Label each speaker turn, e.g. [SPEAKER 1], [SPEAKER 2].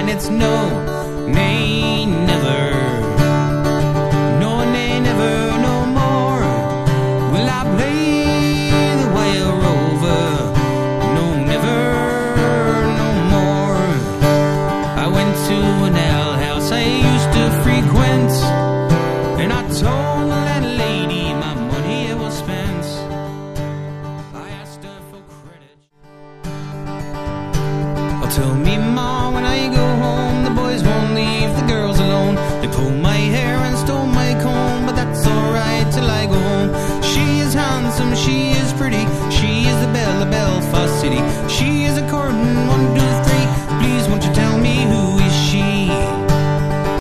[SPEAKER 1] and it's no, nay, never. No, nay, never, no more will I play the wild rover. No, never, no more. I went to an alehouse I used to frequent, and I told that lady my money was spent. I asked her for credit. Oh, tell me, Ma, when I go home, the boys won't leave the girls alone. They pull my hair and stole my comb, but that's alright till I go home. She is handsome, she is pretty, she is the belle of Belfast City. She is a